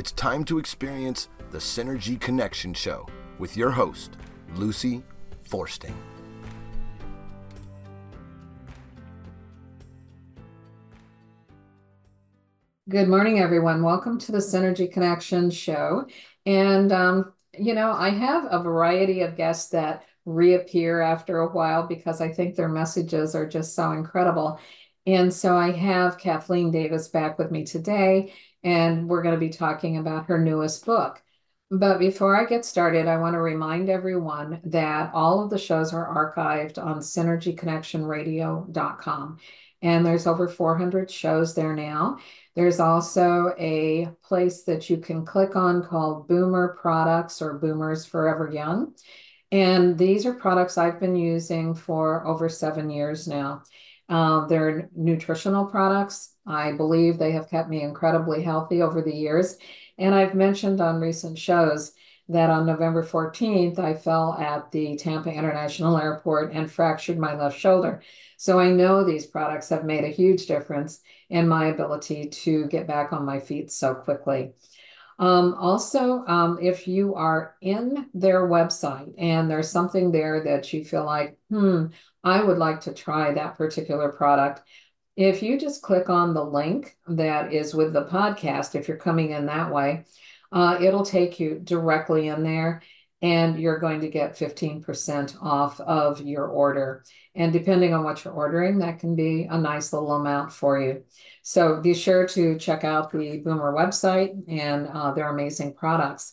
It's time to experience the Synergy Connection Show with your host, Lucy Forsting. Good morning, everyone. Welcome to the Synergy Connection Show. And, I have a variety of guests that reappear after a while because I think their messages are just so incredible. And so I have Kathleen Davis back with me today, and we're going to be talking about her newest book. But before I get started, I want to remind everyone that all of the shows are archived on synergyconnectionradio.com. And there's over 400 shows there now. There's also a place that you can click on called Boomer Products or Boomers Forever Young. And these are products I've been using for over 7 years now. They're nutritional products. I believe they have kept me incredibly healthy over the years. And I've mentioned on recent shows that on November 14th, I fell at the Tampa International Airport and fractured my left shoulder. So I know these products have made a huge difference in my ability to get back on my feet so quickly. If you are in their website and there's something there that you feel like, I would like to try that particular product, if you just click on the link that is with the podcast, if you're coming in that way, it'll take you directly in there and you're going to get 15% off of your order. And depending on what you're ordering, that can be a nice little amount for you. So be sure to check out the Boomer website and their amazing products.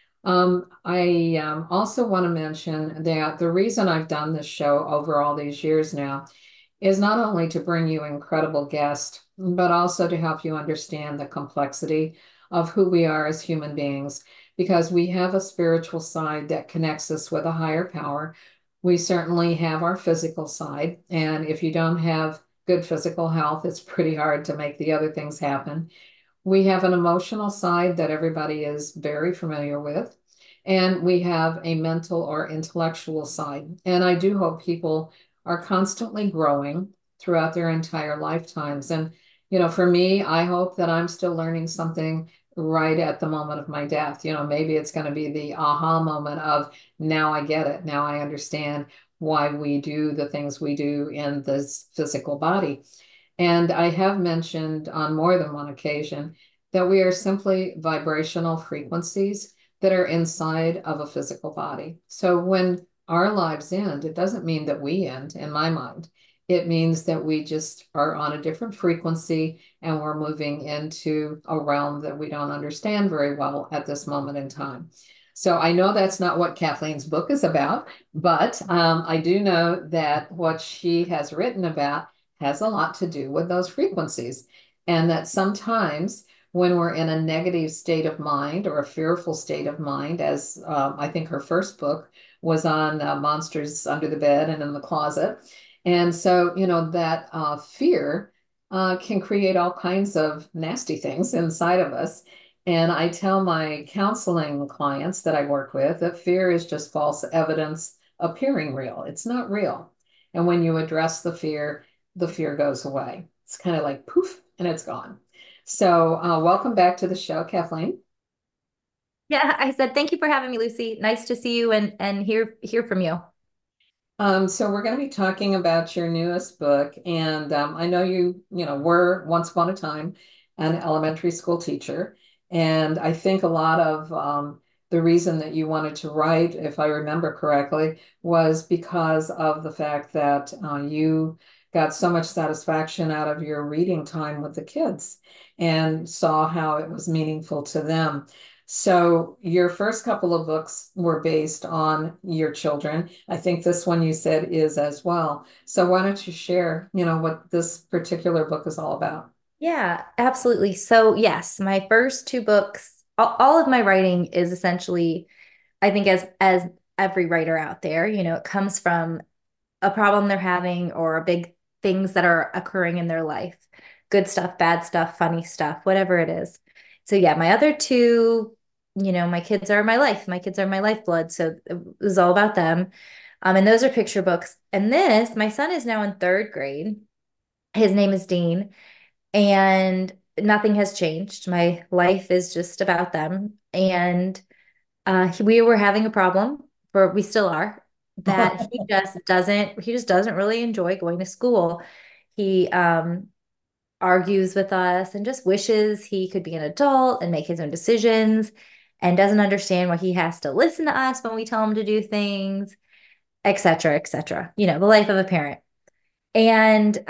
I also want to mention that the reason I've done this show over all these years now is not only to bring you incredible guests, but also to help you understand the complexity of who we are as human beings, because we have a spiritual side that connects us with a higher power. We certainly have our physical side, and if you don't have good physical health, it's pretty hard to make the other things happen. We have an emotional side that everybody is very familiar with, and we have a mental or intellectual side. And I do hope people are constantly growing throughout their entire lifetimes. And, for me, I hope that I'm still learning something right at the moment of my death. Maybe it's going to be the aha moment of now I get it. Now I understand why we do the things we do in this physical body. And I have mentioned on more than one occasion that we are simply vibrational frequencies that are inside of a physical body. So when our lives end, it doesn't mean that we end, in my mind. It means that we just are on a different frequency and we're moving into a realm that we don't understand very well at this moment in time. So I know that's not what Kathleen's book is about, but I do know that what she has written about has a lot to do with those frequencies. And that sometimes when we're in a negative state of mind or a fearful state of mind, as I think her first book was on monsters under the bed and in the closet. And so, that fear can create all kinds of nasty things inside of us. And I tell my counseling clients that I work with that fear is just false evidence appearing real. It's not real. And when you address the fear goes away. It's kind of like poof, and it's gone. So, welcome back to the show, Kathleen. Yeah, I said thank you for having me, Lucy. Nice to see you and hear from you. So we're going to be talking about your newest book, and I know you were once upon a time an elementary school teacher, and I think a lot of the reason that you wanted to write, if I remember correctly, was because of the fact that you got so much satisfaction out of your reading time with the kids and saw how it was meaningful to them. So your first couple of books were based on your children. I think this one you said is as well. So why don't you share, what this particular book is all about? Yeah, absolutely. So yes, my first two books, all of my writing is essentially, I think as every writer out there, it comes from a problem they're having or a big things that are occurring in their life. Good stuff, bad stuff, funny stuff, whatever it is. So yeah, my other two, my kids are my life. My kids are my lifeblood. So it was all about them. And those are picture books. And this, my son is now in third grade. His name is Dean. And nothing has changed. My life is just about them. And we were having a problem, or we still are, that he just doesn't really enjoy going to school. He argues with us and just wishes he could be an adult and make his own decisions, and doesn't understand why he has to listen to us when we tell him to do things, et cetera, et cetera. You know, the life of a parent. And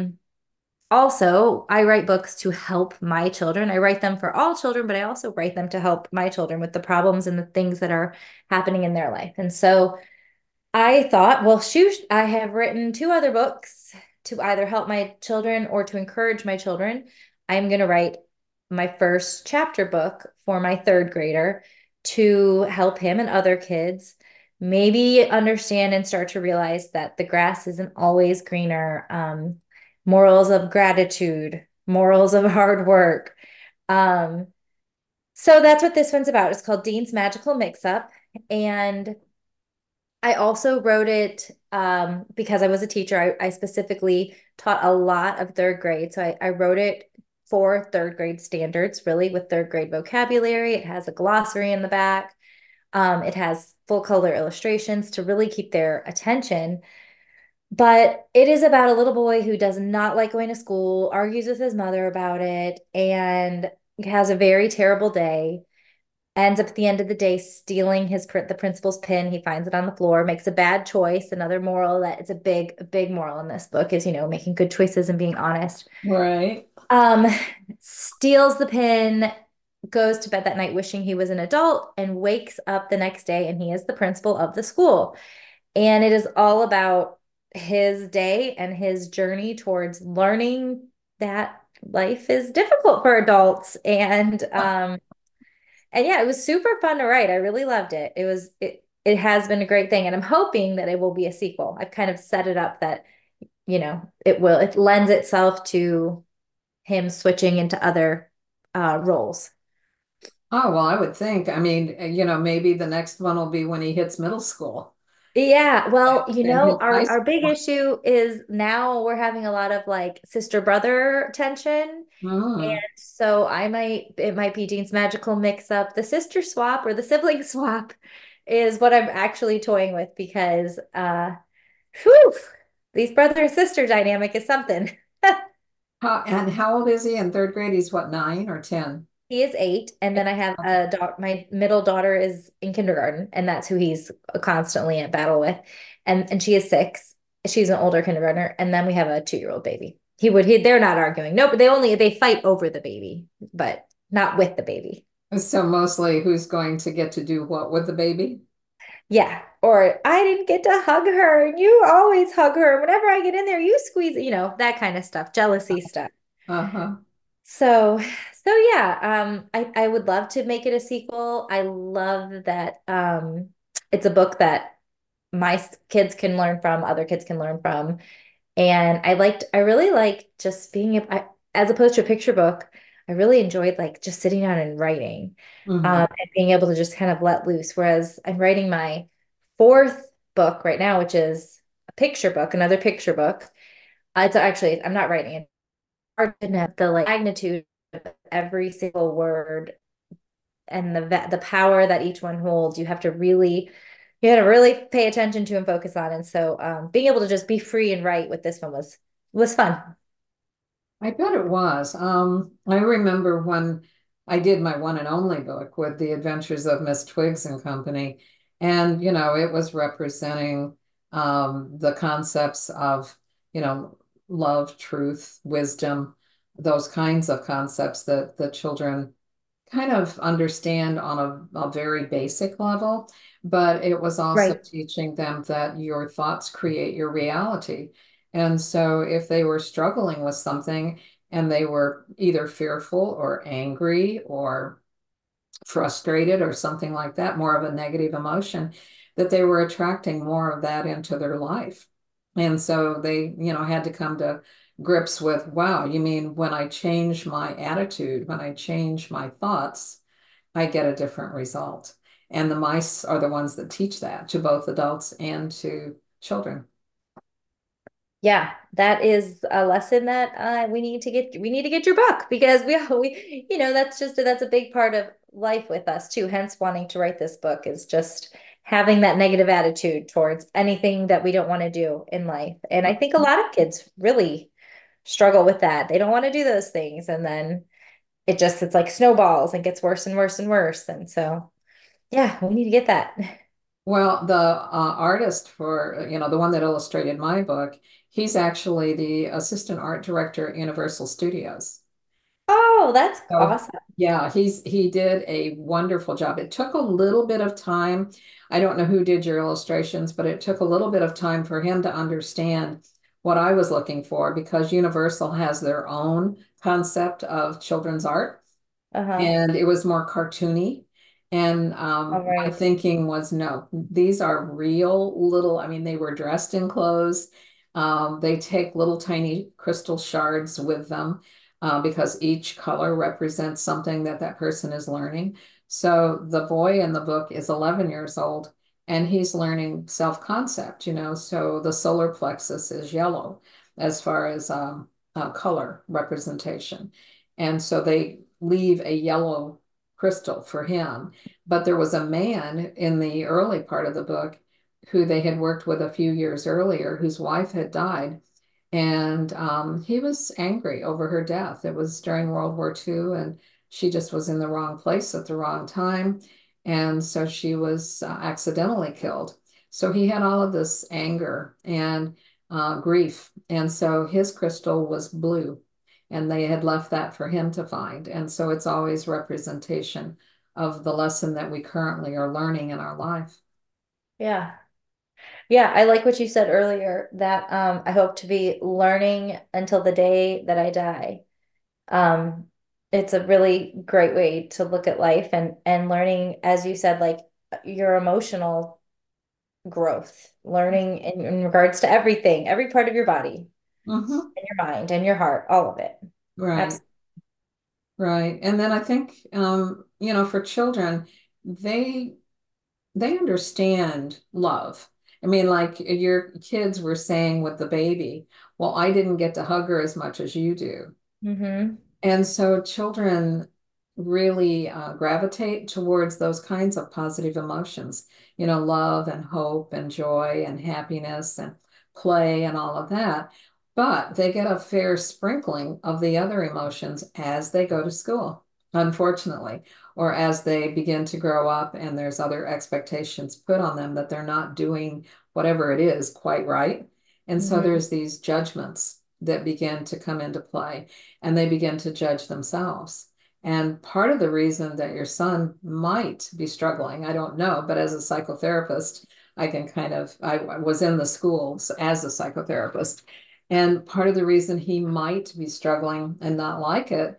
also, I write books to help my children. I write them for all children, but I also write them to help my children with the problems and the things that are happening in their life. And so I thought, well, shoot, I have written two other books to either help my children or to encourage my children. I'm going to write my first chapter book for my third grader to help him and other kids maybe understand and start to realize that the grass isn't always greener. Morals of gratitude, morals of hard work. Um, so that's what this one's about. It's called Dean's Magical Mix-Up. And I also wrote it because I was a teacher. I specifically taught a lot of third grade. So I wrote it for third grade standards, really, with third grade vocabulary. It has a glossary in the back. It has full color illustrations to really keep their attention. But it is about a little boy who does not like going to school, argues with his mother about it, and has a very terrible day. Ends up at the end of the day stealing the principal's pin. He finds it on the floor, makes a bad choice. Another moral that it's a big moral in this book is, making good choices and being honest. Right. Um, Steals the pin, goes to bed that night wishing he was an adult, and wakes up the next day and he is the principal of the school. And it is all about his day and his journey towards learning that life is difficult for adults. And yeah, it was super fun to write. I really loved it. It has been a great thing. And I'm hoping that it will be a sequel. I've kind of set it up that, it lends itself to him switching into other roles. Oh, well, I would think. I mean, maybe the next one will be when he hits middle school Yeah, well, and his high our big school. issue is now we're having a lot of like sister brother tension. And Mm. so it might be Dean's Magical Mix-Up. The sister swap or the sibling swap is what I'm actually toying with because whew, these brother sister dynamic is something. And how old is he in third grade? He's what, 9 or 10? He is 8, and then I have my middle daughter is in kindergarten, and that's who he's constantly at battle with. And she is 6. She's an older kindergartner, and then we have a 2-year-old baby. They're not arguing. Nope, they fight over the baby, but not with the baby. So mostly who's going to get to do what with the baby? Yeah. Or I didn't get to hug her, and you always hug her. Whenever I get in there, you squeeze, that kind of stuff, jealousy stuff. Uh-huh. So, yeah, I would love to make it a sequel. I love that it's a book that kids can learn from, other kids can learn from. And I really like just as opposed to a picture book, I really enjoyed like just sitting down and writing, Hmm. and being able to just kind of let loose. Whereas I'm writing my fourth book right now, which is a picture book, another picture book. I'm not writing it. Hard to know the like magnitude of every single word and the power that each one holds. You had to really pay attention to and focus on. And so being able to just be free and write with this one was fun. I bet it was. I remember when I did my one and only book with The Adventures of Miss Twiggs and Company. And, it was representing the concepts of, love, truth, wisdom, those kinds of concepts that the children kind of understand on a very basic level, but it was also Right. teaching them that your thoughts create your reality. And so if they were struggling with something and they were either fearful or angry or frustrated or something like that, more of a negative emotion, that they were attracting more of that into their life. And so they, had to come to grips with, wow, you mean when I change my attitude, when I change my thoughts, I get a different result. And the mice are the ones that teach that to both adults and to children. Yeah, that is a lesson that we need to get your book because that's a big part of life with us too. Hence wanting to write this book is just having that negative attitude towards anything that we don't want to do in life. And I think a lot of kids really struggle with that. They don't want to do those things and then it's like snowballs and gets worse and worse and worse. And so yeah, we need to get that. Well, the artist for, the one that illustrated my book, he's actually the assistant art director at Universal Studios. Oh, that's So awesome. yeah, he did a wonderful job. It took a little bit of time. I don't know who did your illustrations, but it took a little bit of time for him to understand what I was looking for because Universal has their own concept of children's art Uh-huh. and it was more cartoony. And All my right. thinking was, no, these are real little, I mean, they were dressed in clothes. They take little tiny crystal shards with them because each color represents something that that person is learning. So the boy in the book is 11 years old and he's learning self-concept, so the solar plexus is yellow as far as color representation. And so they leave a yellow crystal for him. But there was a man in the early part of the book who they had worked with a few years earlier, whose wife had died. And he was angry over her death. It was during World War II, and she just was in the wrong place at the wrong time. And so she was accidentally killed. So he had all of this anger and grief. And so his crystal was blue and they had left that for him to find. And so it's always representation of the lesson that we currently are learning in our life. Yeah. Yeah, I like what you said earlier that I hope to be learning until the day that I die. Um, it's a really great way to look at life and learning, as you said, like your emotional growth, learning in regards to everything, every part of your body Hmm. and your mind and your heart, all of it. Right, Absolutely. right. And then I think, for children, they they understand love. I mean, like your kids were saying with the baby, well, I didn't get to hug her as much as you do. Mm-hmm. And so children really gravitate towards those kinds of positive emotions, love and hope and joy and happiness and play and all of that. But they get a fair sprinkling of the other emotions as they go to school, unfortunately, or as they begin to grow up and there's other expectations put on them that they're not doing whatever it is quite right. And so Mm-hmm. there's these judgments that begin to come into play and they begin to judge themselves. And part of the reason that your son might be struggling, I don't know, but as a psychotherapist, I can I was in the schools as a psychotherapist. And part of the reason he might be struggling and not like it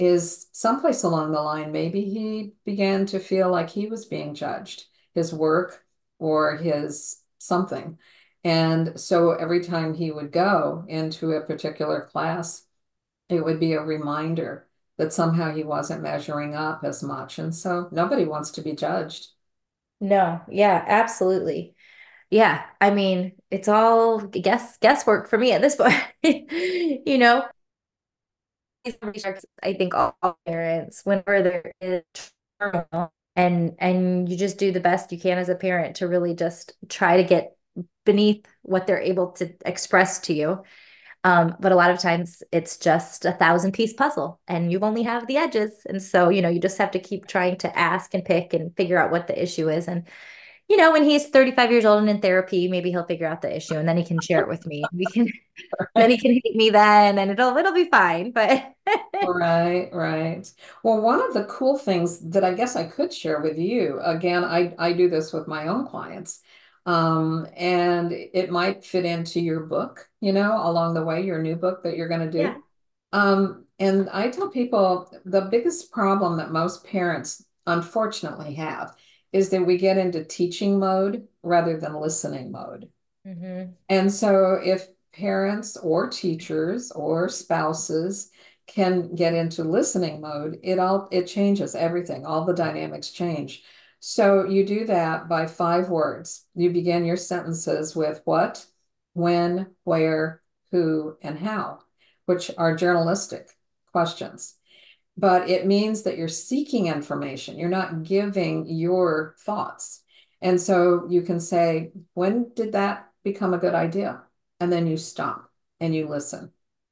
is someplace along the line, maybe he began to feel like he was being judged, his work or his something. And so every time he would go into a particular class, it would be a reminder that somehow he wasn't measuring up as much. And so nobody wants to be judged. No, yeah, absolutely. Yeah, I mean, it's all guesswork for me at this point. You know, I think all parents, whenever there is turmoil, and you just do the best you can as a parent to really just try to get beneath what they're able to express to you. But a lot of times it's just a thousand-piece puzzle and you only have the edges. And so, you just have to keep trying to ask and pick and figure out what the issue is. And when he's 35 years old and in therapy, maybe he'll figure out the issue and then he can share it with me. Then he can hate me then and it'll be fine. But Right, right. Well, one of the cool things that I guess I could share with you, again, I do this with my own clients, and it might fit into your book, along the way, your new book that you're going to yeah. do. And I tell people the biggest problem that most parents unfortunately have is that we get into teaching mode rather than listening mode. Hmm. And so if parents or teachers or spouses can get into listening mode, it changes everything. All the dynamics change. So you do that by 5 words. You begin your sentences with what, when, where, who, and how, which are journalistic questions. But it means that you're seeking information. You're not giving your thoughts. And so you can say, when did that become a good idea? And then you stop and you listen.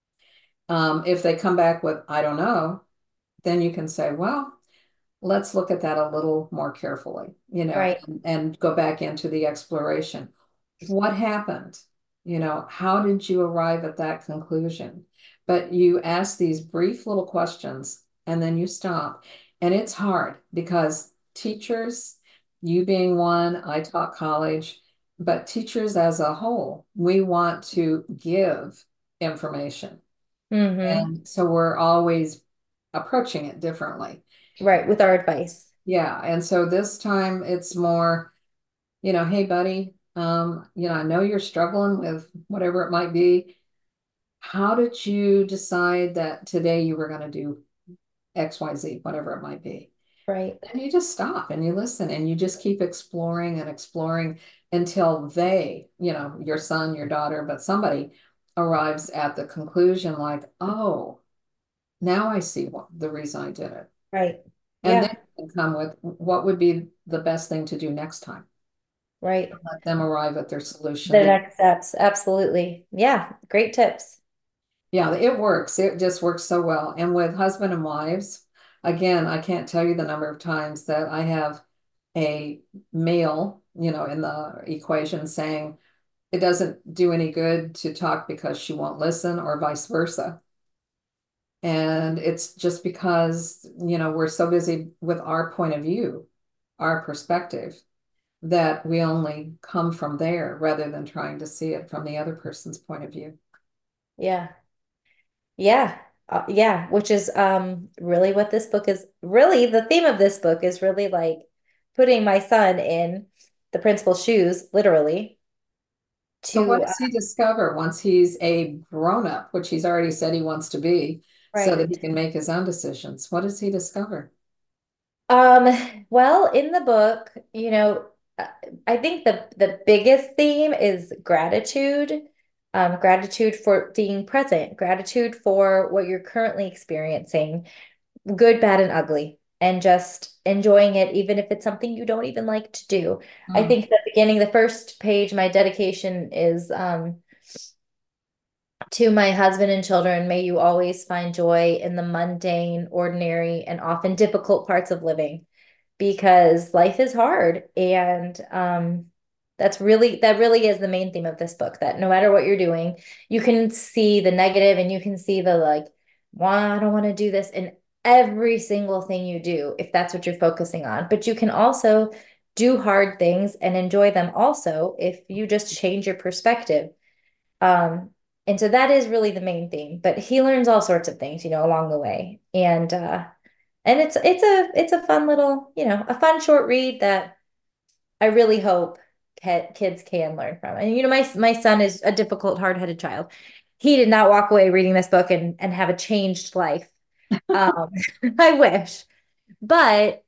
If they come back with, I don't know, then you can say, well, let's look at that a little more carefully, Right. and go back into the exploration. What happened? How did you arrive at that conclusion? But you ask these brief little questions and then you stop. And it's hard because teachers, you being one, I taught college, but teachers as a whole, we want to give information. Mm-hmm. And so we're always approaching it differently. Right. With our advice. Yeah. And so this time it's more, hey, buddy, I know you're struggling with whatever it might be. How did you decide that today you were going to do XYZ, whatever it might be? Right. And you just stop and you listen and you just keep exploring and exploring until they, your son, your daughter, but somebody arrives at the conclusion like, oh, now I see the reason I did it. Right. And then Yeah. you can come with what would be the best thing to do next time. Right. Let them arrive at their solution. The next steps. Absolutely. Yeah. Great tips. Yeah, it works. It just works so well. And with husband and wives, again, I can't tell you the number of times that I have a male, in the equation saying it doesn't do any good to talk because she won't listen, or vice versa. And it's just because, we're so busy with our point of view, our perspective, that we only come from there rather than trying to see it from the other person's point of view. Yeah. Yeah. Yeah. Which is really what this book is. Really, the theme of this book is really like putting my son in the principal's shoes, literally, So what to does he discover once he's a grown-up, which he's already said he wants to be, so right. that he can make his own decisions? What does he discover? Well, in the book, uh, I think the biggest theme is gratitude. Gratitude for being present, gratitude for what you're currently experiencing, good, bad, and ugly, and just enjoying it, even if it's something you don't even like to do. I Mm, think the beginning, the first page, my dedication is to my husband and children, may you always find joy in the mundane, ordinary, and often difficult parts of living, because life is hard. And that really is the main theme of this book, that no matter what you're doing, you can see the negative and you can see the like, why I don't want to do this in every single thing you do, if that's what you're focusing on. But you can also do hard things and enjoy them also if you just change your perspective. Um, and so that is really the main thing. But he learns all sorts of things, along the way. And it's a fun little, a fun short read that I really hope kids can learn from. And my son is a difficult, hard-headed child. He did not walk away reading this book and have a changed life. Um, I wish. But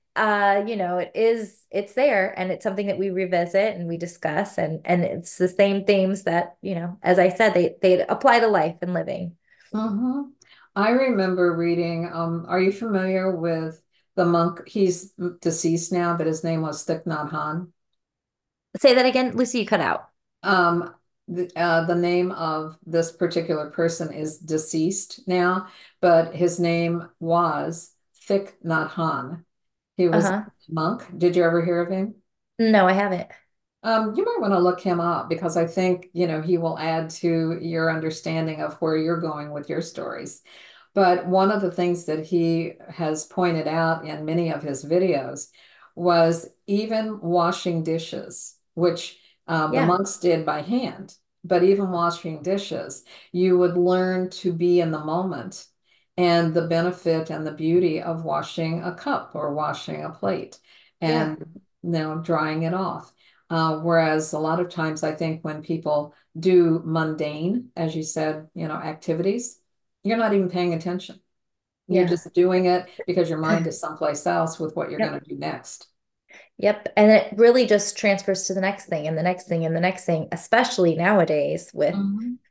it's there, and it's something that we revisit and we discuss, and it's the same themes that, as I said, they apply to life and living. mhm. I remember reading, are you familiar with the monk? He's deceased now, but his name was Thich Nhat Hanh. Say that again, Lucy, you cut out. Um, the name of this particular person is deceased now, but his name was Thich Nhat Hanh. He was a Uh-huh. monk. Did you ever hear of him? No, I haven't. You might want to look him up because I think, he will add to your understanding of where you're going with your stories. But one of the things that he has pointed out in many of his videos was even washing dishes, which the Yeah. monks did by hand. But even washing dishes, you would learn to be in the moment and the benefit and the beauty of washing a cup or washing a plate Yeah. and now drying it off. Whereas a lot of times I think when people do mundane, as you said, activities, you're not even paying attention. You're Yeah. just doing it because your mind is someplace else with what you're going Yep. to do next. Yep. And it really just transfers to the next thing and the next thing and the next thing, especially nowadays with Mhm.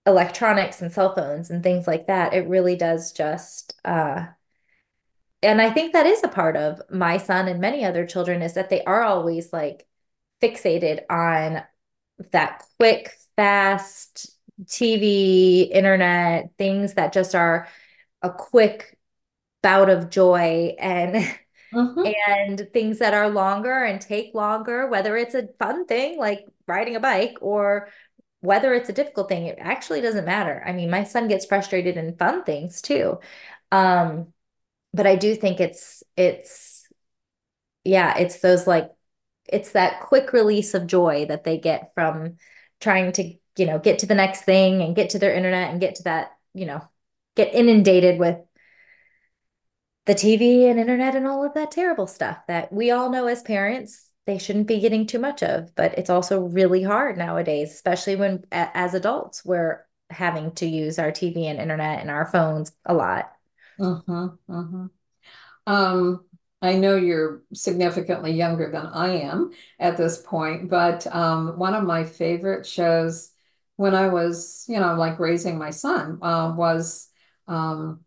electronics and cell phones and things like that, it really does just and I think that is a part of my son and many other children is that they are always like fixated on that quick, fast TV, internet, things that just are a quick bout of joy and Mm-hmm. and things that are longer and take longer, whether it's a fun thing like riding a bike or whether it's a difficult thing, it actually doesn't matter. I mean, my son gets frustrated in fun things too. Um, but I do think it's yeah, it's those like it's that quick release of joy that they get from trying to, get to the next thing and get to their internet and get to that, get inundated with the TV and internet and all of that terrible stuff that we all know as parents they shouldn't be getting too much of. But it's also really hard nowadays, especially when as adults we're having to use our TV and internet and our phones a lot. Mm-hmm. Mm-hmm. Um, I know you're significantly younger than I am at this point, but one of my favorite shows when I was, like raising my son, was um,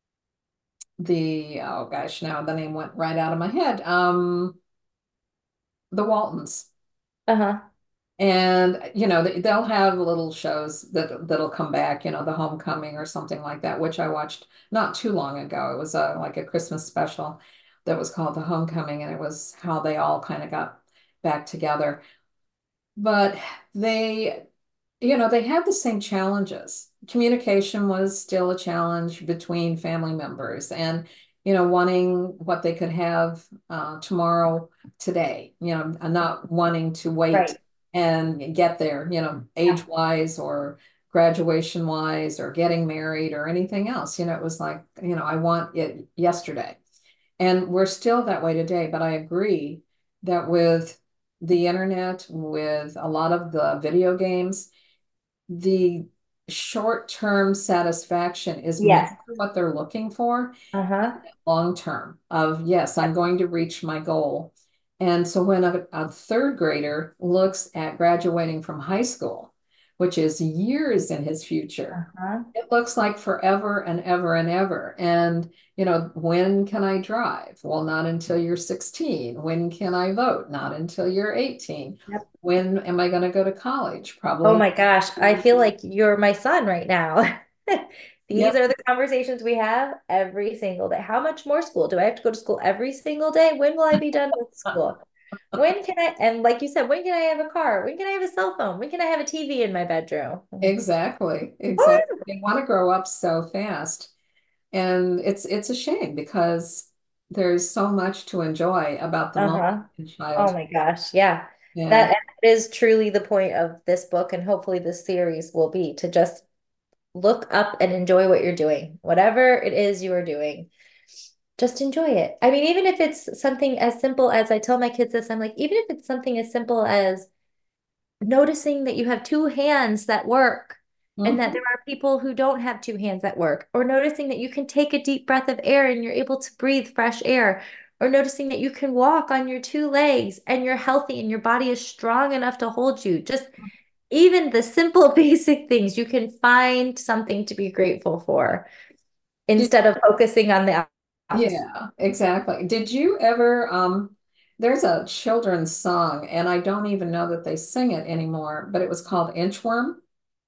oh gosh, now the name went right out of my head. The Waltons. Uh-huh. And they'll have little shows that'll come back, the Homecoming or something like that, which I watched not too long ago. It was like a Christmas special that was called The Homecoming, and it was how they all kind of got back together. But they, they had the same challenges. Communication was still a challenge between family members, and wanting what they could have tomorrow, today, and not wanting to wait Right. and get there, Yeah. age wise or graduation wise or getting married or anything else. It was like, I want it yesterday. And we're still that way today. But I agree that with the internet, with a lot of the video games, the short-term satisfaction is more Yes. what they're looking for, Uh-huh. long term of, yes, I'm going to reach my goal. And so when a third grader looks at graduating from high school, which is years in his future, Uh-huh. it looks like forever and ever and ever. And, when can I drive? Well, not until you're 16. When can I vote? Not until you're 18. Yep. When am I going to go to college? Oh Probably. my gosh, I feel like you're my son right now. These Yep, are the conversations we have every single day. How much more school? Do I have to go to school every single day? When will I be done with school? When can I, and like you said, when can I have a car? When can I have a cell phone? When can I have a TV in my bedroom? exactly. Exactly. They want to grow up so fast. And it's a shame because there's so much to enjoy about the moment Uh-huh. in Oh child. my gosh. Yeah. Yeah, That is truly the point of this book, and hopefully this series will be to just look up and enjoy what you're doing. Whatever it is you are doing, just enjoy it. I mean, even if it's something as simple as I tell my kids this, I'm like, even if it's something as simple as noticing that you have two hands that work and that mhm. there are people who don't have two hands that work, or noticing that you can take a deep breath of air and you're able to breathe fresh air, or noticing that you can walk on your two legs and you're healthy and your body is strong enough to hold you. Just even the simple basic things, you can find something to be grateful for Did, instead of focusing on the opposite. yeah, exactly. Did you ever, there's a children's song, and I don't even know that they sing it anymore, but it was called Inchworm.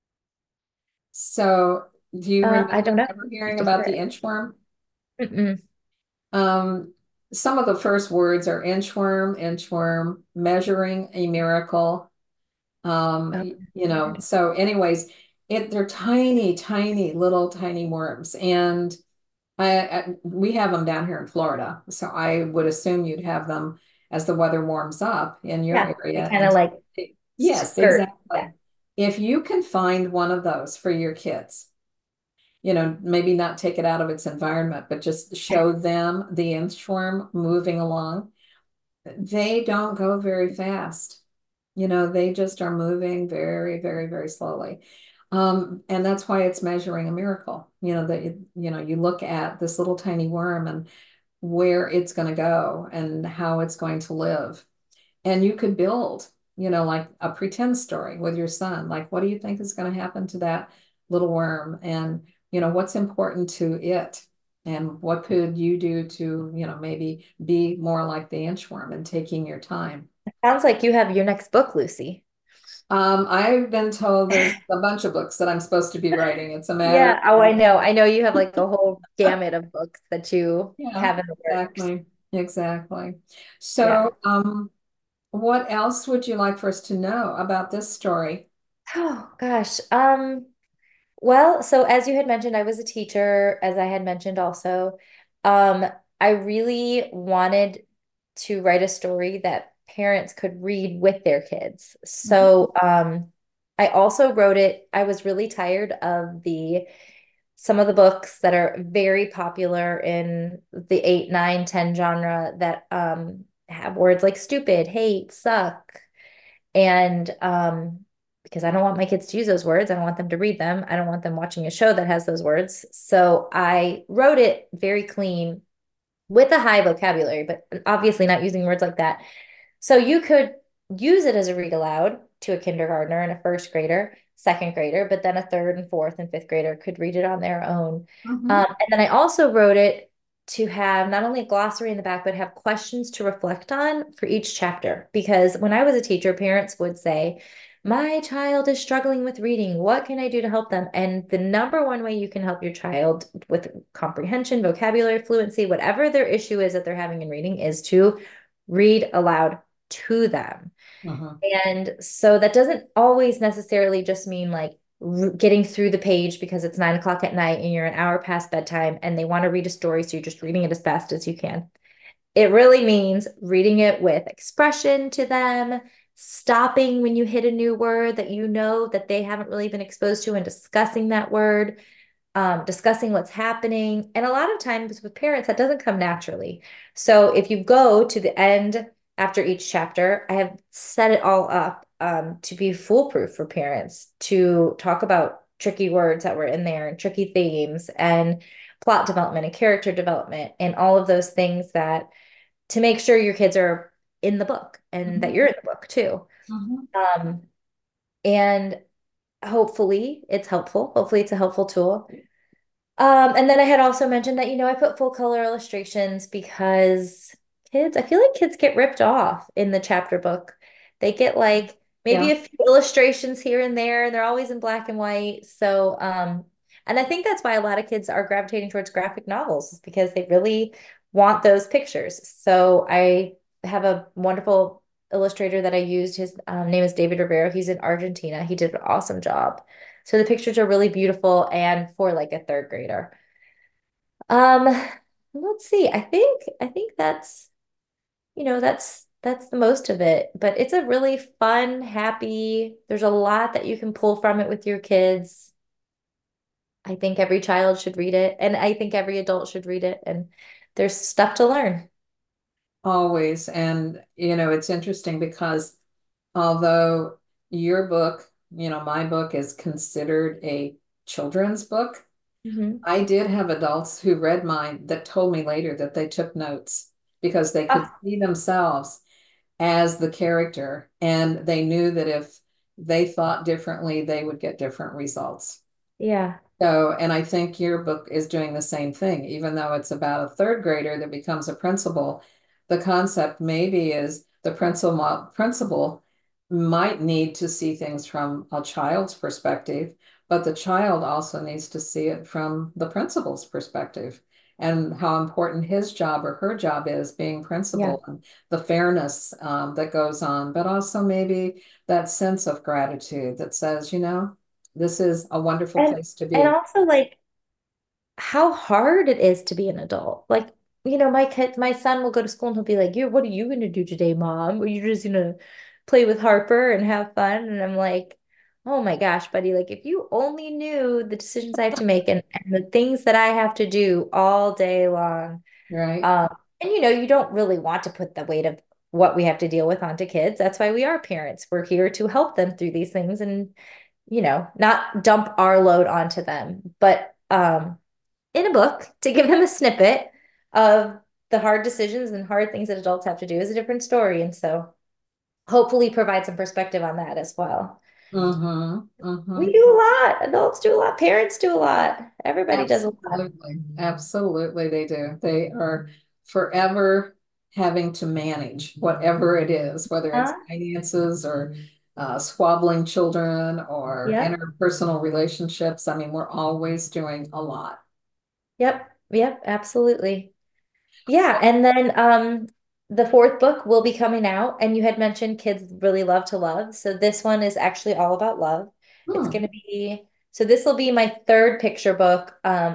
So do you I don't remember know. ever Have hearing to about hear the it. inchworm? Mm-mm. Um, some of the first words are inchworm, inchworm, measuring a miracle. Oh, So anyways, they're tiny, tiny, little tiny worms. And we have them down here in Florida. So I would assume you'd have them as the weather warms up in your yeah, they area. kind of And like yes, skirt. Yeah. exactly. If you can find one of those for your kids, maybe not take it out of its environment, but just show them the inchworm moving along. They don't go very fast. They just are moving very, very, very slowly. And that's why it's measuring a miracle. You look at this little tiny worm and where it's going to go and how it's going to live. And you could build, like a pretend story with your son. Like, what do you think is going to happen to that little worm, and what's important to it, and what could you do to maybe be more like the inchworm, and taking your time. Sounds like you have your next book, Lucy. I've been told there's a bunch of books that I'm supposed to be writing. It's a matter Yeah. Oh, I of, know. I know you have like a whole gamut of books that you yeah, have in the works. exactly, exactly. Yeah. So, what else would you like for us to know about this story? Oh, gosh. Well, so as you had mentioned, I was a teacher, as I had mentioned also. Um, I really wanted to write a story that parents could read with their kids. Mhm. So, I also wrote it. I was really tired of the some of the books that are very popular in the 8, 9, 10 genre that have words like stupid, hate, suck. And because I don't want my kids to use those words, I don't want them to read them. I don't want them watching a show that has those words. So I wrote it very clean with a high vocabulary, but obviously not using words like that. So you could use it as a read aloud to a kindergartner and a first grader, second grader, but then a third and fourth and fifth grader could read it on their own. Mhm. And then I also wrote it to have not only a glossary in the back, but have questions to reflect on for each chapter. Because when I was a teacher, parents would say, my child is struggling with reading. What can I do to help them? And the number one way you can help your child with comprehension, vocabulary, fluency, whatever their issue is that they're having in reading, is to read aloud to them. Mhm. And so that doesn't always necessarily just mean like getting through the page because it's 9 o'clock at night and you're an hour past bedtime and they want to read a story. So you're just reading it as fast as you can. It really means reading it with expression to them, stopping when you hit a new word that you know that they haven't really been exposed to and discussing that word, discussing what's happening. And a lot of times with parents, that doesn't come naturally. So if you go to the end after each chapter, I have set it all up to be foolproof for parents to talk about tricky words that were in there and tricky themes and plot development and character development and all of those things that to make sure your kids are in the book and that Mhm. you're in the book too. Mhm. Um, and hopefully it's helpful. Hopefully it's a helpful tool. And then I had also mentioned that, I put full color illustrations because I feel like kids get ripped off in the chapter book. They get like maybe Yeah. a few illustrations here and there, and they're always in black and white. So, and I think that's why a lot of kids are gravitating towards graphic novels, is because they really want those pictures. So I have a wonderful illustrator that I used. His name is David Rivero. He's in Argentina. He did an awesome job. So the pictures are really beautiful and for like a third grader. Um, let's see. I think that's, that's the most of it, but it's a really fun, happy, there's a lot that you can pull from it with your kids. I think every child should read it, and I think every adult should read it, and there's stuff to learn. Always. And, it's interesting because although your book, my book is considered a children's book, Hmm. I did have adults who read mine that told me later that they took notes because they could Oh, see themselves as the character, and they knew that if they thought differently, they would get different results. yeah. So, and I think your book is doing the same thing, even though it's about a third grader that becomes a principal. The concept maybe is the principal might need to see things from a child's perspective, but the child also needs to see it from the principal's perspective, and how important his job or her job is being Yeah. principal, and the fairness that goes on, but also maybe that sense of gratitude that says, this is a wonderful And place to and be. also like how hard it is to be an adult. Like, my son will go to school and he'll be like, "You, what are you gonna do today, Mom? Are you just gonna play with Harper and have fun?" And I'm like, "Oh my gosh, buddy, like if you only knew the decisions I have to make and the things that I have to do all day long." Right. Um, and you don't really want to put the weight of what we have to deal with onto kids. That's why we are parents. We're here to help them through these things and, not dump our load onto them. But in a book to give them a snippet of the hard decisions and hard things that adults have to do is a different story. And so hopefully provide some perspective on that as well. We Mm-hmm. do a lot. Adults do a lot. Parents do a lot. Everybody does a lot. Absolutely. Absolutely, they do. They are forever having to manage whatever it is, whether it's Huh? finances or squabbling children or Yep. interpersonal relationships. I mean, we're always doing a lot. Yep. Yep. Absolutely. Yeah. And then the fourth book will be coming out, and you had mentioned kids really love to love. So this one is actually all about love. It's Hmm. going to be, so this will be my third picture book.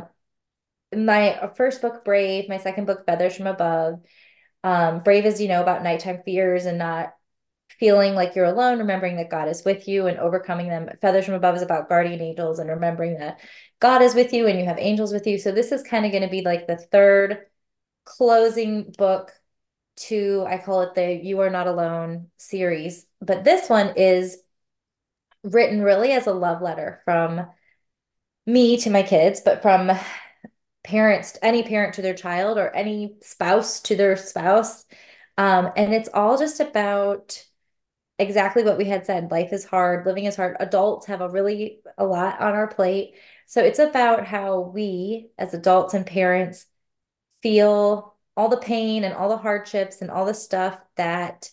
My first book, Brave, my second book, Feathers from Above. Brave is, about nighttime fears and not feeling like you're alone, remembering that God is with you and overcoming them. Feathers from Above is about guardian angels and remembering that God is with you and you have angels with you. So this is kind of going to be like the third closing book to, I call it the You Are Not Alone series. But this one is written really as a love letter from me to my kids, but from parents, any parent to their child or any spouse to their spouse. And it's all just about exactly what we had said. Life is hard, living is hard. Adults have a lot on our plate. So it's about how we as adults and parents feel all the pain and all the hardships and all the stuff that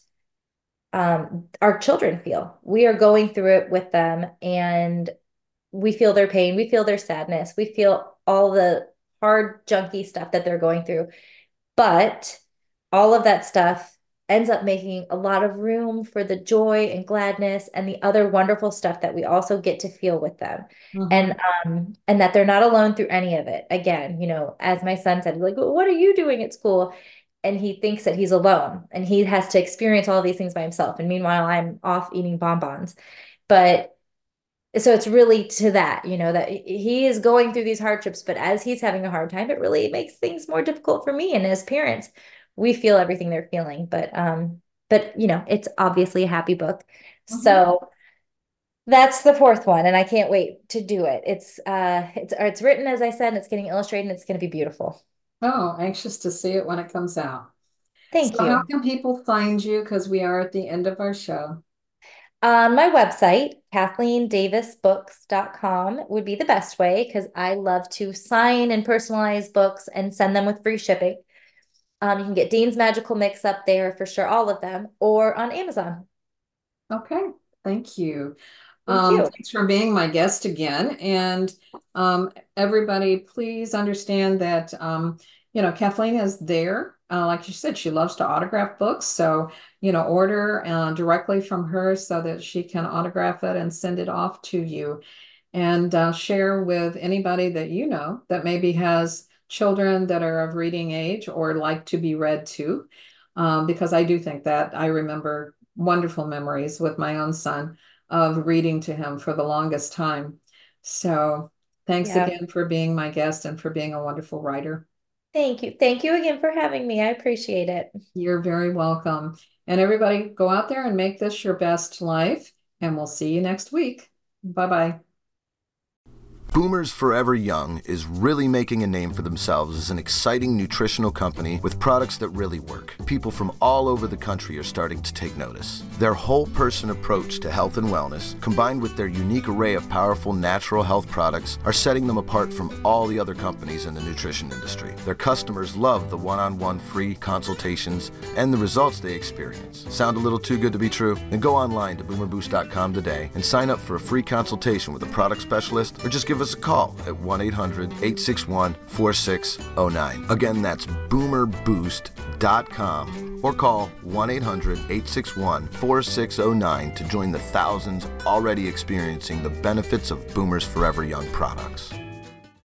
our children feel. We are going through it with them, and we feel their pain, we feel their sadness, we feel all the hard, junky stuff that they're going through. But all of that stuff ends up making a lot of room for the joy and gladness and the other wonderful stuff that we also get to feel with them. Hmm. And and that they're not alone through any of it. Again, as my son said, like, what are you doing at school? And he thinks that he's alone and he has to experience all these things by himself. And meanwhile, I'm off eating bonbons. But so it's really to that, that he is going through these hardships, but as he's having a hard time, it really makes things more difficult for me. And as parents, we feel everything they're feeling. But it's obviously a happy book. Hmm. So that's the fourth one, and I can't wait to do it. It's written, as I said, and it's getting illustrated, and it's going to be beautiful. Oh, anxious to see it when it comes out. So Thank how you. can people find you? Because we are at the end of our show. On my website, KathleenDavisBooks.com would be the best way because I love to sign and personalize books and send them with free shipping. You can get Dean's Magical Mix up there for sure, all of them, or on Amazon. Okay, thank you. Thank you. Thanks for being my guest again. And everybody, please understand that Kathleen is there. Like you said, she loves to autograph books. So, order directly from her so that she can autograph it and send it off to you. And share with anybody that you know that maybe has children that are of reading age or like to be read to. Because I do think that I remember wonderful memories with my own son of reading to him for the longest time. So thanks Yeah. again for being my guest and for being a wonderful writer. Thank you. Thank you again for having me. I appreciate it. You're very welcome. And everybody, go out there and make this your best life, and we'll see you next week. Bye bye. Boomers Forever Young is really making a name for themselves as an exciting nutritional company with products that really work. People from all over the country are starting to take notice. Their whole person approach to health and wellness, combined with their unique array of powerful natural health products, are setting them apart from all the other companies in the nutrition industry. Their customers love the one-on-one free consultations and the results they experience. Sound a little too good to be true? Then go online to boomerboost.com today and sign up for a free consultation with a product specialist, or just give us a call at 1-800-861-4609. Again, that's boomerboost.com, or call 1-800-861-4609 to join the thousands already experiencing the benefits of Boomers Forever Young products.